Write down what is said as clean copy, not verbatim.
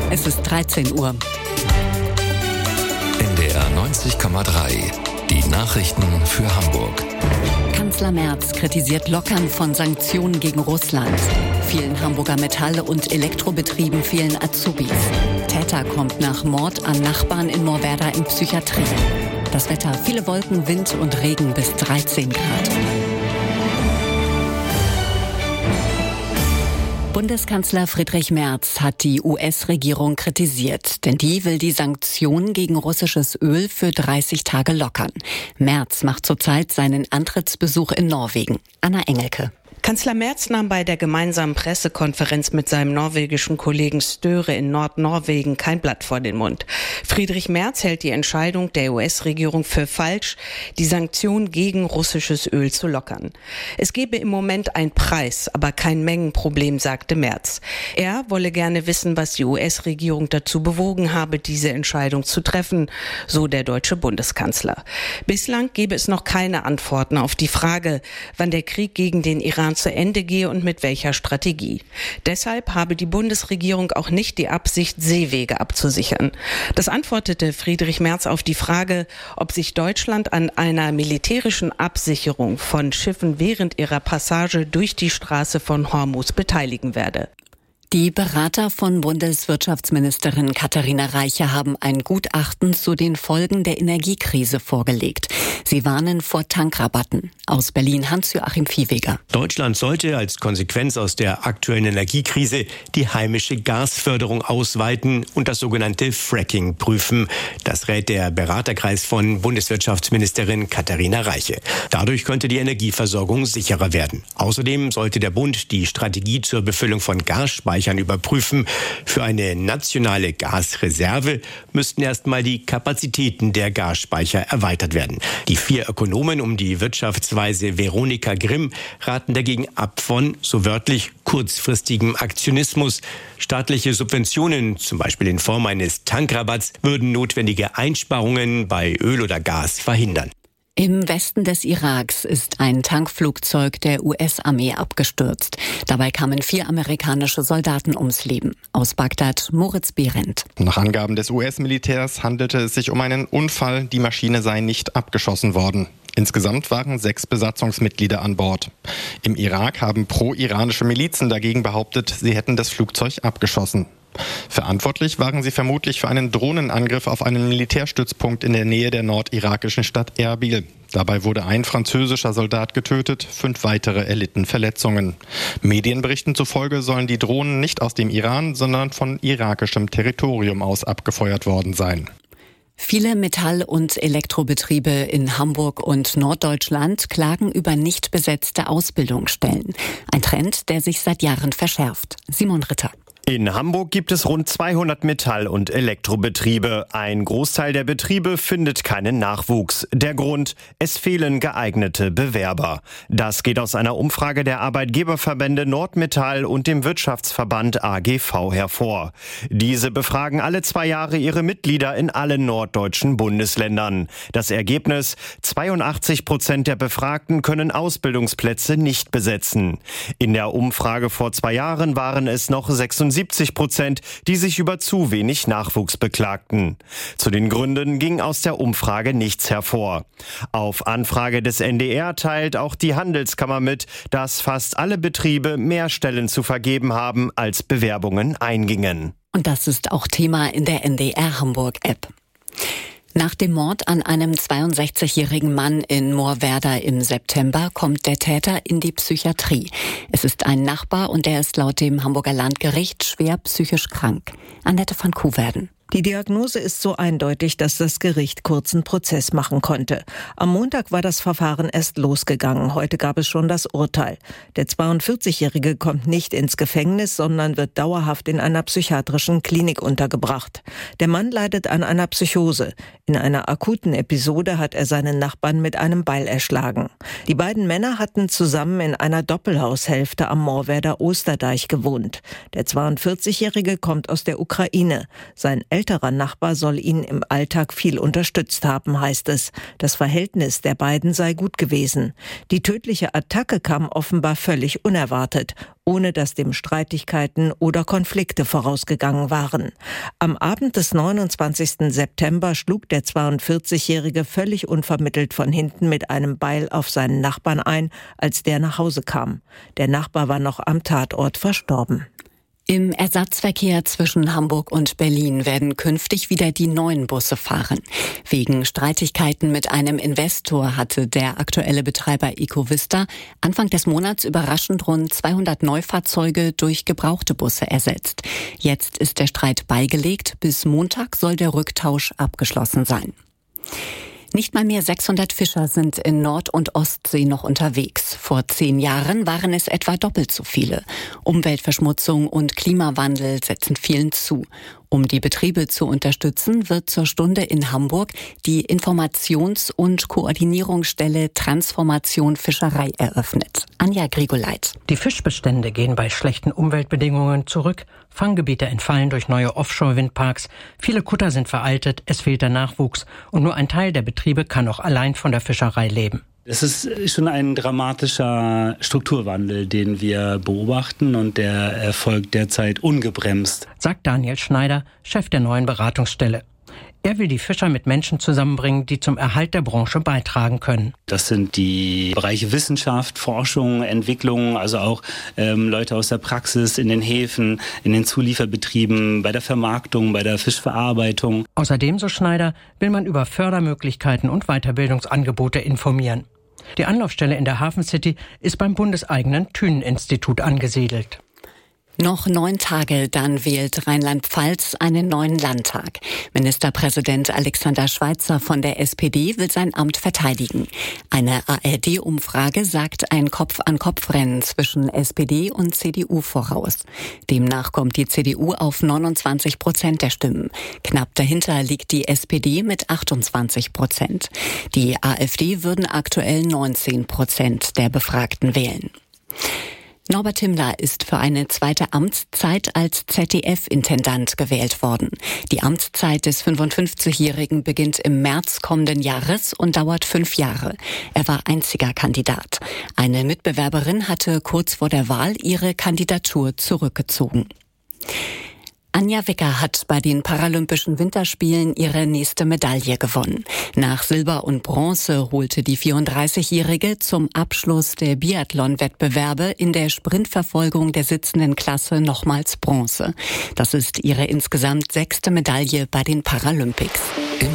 Es ist 13 Uhr. NDR 90,3. Die Nachrichten für Hamburg. Kanzler Merz kritisiert Lockern von Sanktionen gegen Russland. Vielen Hamburger Metall- und Elektrobetrieben fehlen Azubis. Täter kommt nach Mord an Nachbarn in Moorwerda in Psychiatrie. Das Wetter: viele Wolken, Wind und Regen bis 13 Grad. Bundeskanzler Friedrich Merz hat die US-Regierung kritisiert, denn die will die Sanktionen gegen russisches Öl für 30 Tage lockern. Merz macht zurzeit seinen Antrittsbesuch in Norwegen. Anna Engelke. Kanzler Merz nahm bei der gemeinsamen Pressekonferenz mit seinem norwegischen Kollegen Støre in Nordnorwegen kein Blatt vor den Mund. Friedrich Merz hält die Entscheidung der US-Regierung für falsch, die Sanktionen gegen russisches Öl zu lockern. Es gebe im Moment einen Preis, aber kein Mengenproblem, sagte Merz. Er wolle gerne wissen, was die US-Regierung dazu bewogen habe, diese Entscheidung zu treffen, so der deutsche Bundeskanzler. Bislang gebe es noch keine Antworten auf die Frage, wann der Krieg gegen den Iran zu Ende gehe und mit welcher Strategie. Deshalb habe die Bundesregierung auch nicht die Absicht, Seewege abzusichern. Das antwortete Friedrich Merz auf die Frage, ob sich Deutschland an einer militärischen Absicherung von Schiffen während ihrer Passage durch die Straße von Hormuz beteiligen werde. Die Berater von Bundeswirtschaftsministerin Katharina Reiche haben ein Gutachten zu den Folgen der Energiekrise vorgelegt. Sie warnen vor Tankrabatten. Aus Berlin Hans-Joachim Viehweger. Deutschland sollte als Konsequenz aus der aktuellen Energiekrise die heimische Gasförderung ausweiten und das sogenannte Fracking prüfen. Das rät der Beraterkreis von Bundeswirtschaftsministerin Katharina Reiche. Dadurch könnte die Energieversorgung sicherer werden. Außerdem sollte der Bund die Strategie zur Befüllung von Gasspeichern überprüfen. Für eine nationale Gasreserve müssten erstmal die Kapazitäten der Gasspeicher erweitert werden. Die 4 Ökonomen um die Wirtschaftsweise Veronika Grimm raten dagegen ab von, so wörtlich, kurzfristigem Aktionismus. Staatliche Subventionen, zum Beispiel in Form eines Tankrabatts, würden notwendige Einsparungen bei Öl oder Gas verhindern. Im Westen des Iraks ist ein Tankflugzeug der US-Armee abgestürzt. Dabei kamen 4 amerikanische Soldaten ums Leben. Aus Bagdad Moritz Behrendt. Nach Angaben des US-Militärs handelte es sich um einen Unfall. Die Maschine sei nicht abgeschossen worden. Insgesamt waren 6 Besatzungsmitglieder an Bord. Im Irak haben pro-iranische Milizen dagegen behauptet, sie hätten das Flugzeug abgeschossen. Verantwortlich waren sie vermutlich für einen Drohnenangriff auf einen Militärstützpunkt in der Nähe der nordirakischen Stadt Erbil. Dabei wurde ein französischer Soldat getötet, 5 weitere erlitten Verletzungen. Medienberichten zufolge sollen die Drohnen nicht aus dem Iran, sondern von irakischem Territorium aus abgefeuert worden sein. Viele Metall- und Elektrobetriebe in Hamburg und Norddeutschland klagen über nicht besetzte Ausbildungsstellen. Ein Trend, der sich seit Jahren verschärft. Simon Ritter. In Hamburg gibt es rund 200 Metall- und Elektrobetriebe. Ein Großteil der Betriebe findet keinen Nachwuchs. Der Grund: es fehlen geeignete Bewerber. Das geht aus einer Umfrage der Arbeitgeberverbände Nordmetall und dem Wirtschaftsverband AGV hervor. Diese befragen alle 2 Jahre ihre Mitglieder in allen norddeutschen Bundesländern. Das Ergebnis: 82% der Befragten können Ausbildungsplätze nicht besetzen. In der Umfrage vor 2 Jahren waren es noch 76%, die sich über zu wenig Nachwuchs beklagten. Zu den Gründen ging aus der Umfrage nichts hervor. Auf Anfrage des NDR teilt auch die Handelskammer mit, dass fast alle Betriebe mehr Stellen zu vergeben haben, als Bewerbungen eingingen. Und das ist auch Thema in der NDR Hamburg-App. Nach dem Mord an einem 62-jährigen Mann in Moorwerda im September kommt der Täter in die Psychiatrie. Es ist ein Nachbar und er ist laut dem Hamburger Landgericht schwer psychisch krank. Annette van Kuverden. Die Diagnose ist so eindeutig, dass das Gericht kurzen Prozess machen konnte. Am Montag war das Verfahren erst losgegangen. Heute gab es schon das Urteil. Der 42-Jährige kommt nicht ins Gefängnis, sondern wird dauerhaft in einer psychiatrischen Klinik untergebracht. Der Mann leidet an einer Psychose. In einer akuten Episode hat er seinen Nachbarn mit einem Beil erschlagen. Die beiden Männer hatten zusammen in einer Doppelhaushälfte am Moorwerder Osterdeich gewohnt. Der 42-Jährige kommt aus der Ukraine. Sein älterer Nachbar soll ihn im Alltag viel unterstützt haben, heißt es. Das Verhältnis der beiden sei gut gewesen. Die tödliche Attacke kam offenbar völlig unerwartet, ohne dass dem Streitigkeiten oder Konflikte vorausgegangen waren. Am Abend des 29. September schlug der 42-Jährige völlig unvermittelt von hinten mit einem Beil auf seinen Nachbarn ein, als der nach Hause kam. Der Nachbar war noch am Tatort verstorben. Im Ersatzverkehr zwischen Hamburg und Berlin werden künftig wieder die neuen Busse fahren. Wegen Streitigkeiten mit einem Investor hatte der aktuelle Betreiber Ecovista Anfang des Monats überraschend rund 200 Neufahrzeuge durch gebrauchte Busse ersetzt. Jetzt ist der Streit beigelegt. Bis Montag soll der Rücktausch abgeschlossen sein. Nicht mal mehr 600 Fischer sind in Nord- und Ostsee noch unterwegs. Vor 10 Jahren waren es etwa doppelt so viele. Umweltverschmutzung und Klimawandel setzen vielen zu. Um die Betriebe zu unterstützen, wird zur Stunde in Hamburg die Informations- und Koordinierungsstelle Transformation Fischerei eröffnet. Anja Grigoleit. Die Fischbestände gehen bei schlechten Umweltbedingungen zurück. Fanggebiete entfallen durch neue Offshore-Windparks. Viele Kutter sind veraltet, es fehlt der Nachwuchs. Und nur ein Teil der Betriebe kann auch allein von der Fischerei leben. Es ist schon ein dramatischer Strukturwandel, den wir beobachten, und der erfolgt derzeit ungebremst, sagt Daniel Schneider, Chef der neuen Beratungsstelle. Er will die Fischer mit Menschen zusammenbringen, die zum Erhalt der Branche beitragen können. Das sind die Bereiche Wissenschaft, Forschung, Entwicklung, also auch Leute aus der Praxis in den Häfen, in den Zulieferbetrieben, bei der Vermarktung, bei der Fischverarbeitung. Außerdem, so Schneider, will man über Fördermöglichkeiten und Weiterbildungsangebote informieren. Die Anlaufstelle in der Hafen City ist beim bundeseigenen Thünen-Institut angesiedelt. Noch 9 Tage, dann wählt Rheinland-Pfalz einen neuen Landtag. Ministerpräsident Alexander Schweitzer von der SPD will sein Amt verteidigen. Eine ARD-Umfrage sagt ein Kopf-an-Kopf-Rennen zwischen SPD und CDU voraus. Demnach kommt die CDU auf 29% der Stimmen. Knapp dahinter liegt die SPD mit 28%. Die AfD würden aktuell 19% der Befragten wählen. Norbert Himmler ist für eine zweite Amtszeit als ZDF-Intendant gewählt worden. Die Amtszeit des 55-Jährigen beginnt im März kommenden Jahres und dauert 5 Jahre. Er war einziger Kandidat. Eine Mitbewerberin hatte kurz vor der Wahl ihre Kandidatur zurückgezogen. Anja Wicker hat bei den Paralympischen Winterspielen ihre nächste Medaille gewonnen. Nach Silber und Bronze holte die 34-Jährige zum Abschluss der Biathlon-Wettbewerbe in der Sprintverfolgung der sitzenden Klasse nochmals Bronze. Das ist ihre insgesamt 6. Medaille bei den Paralympics.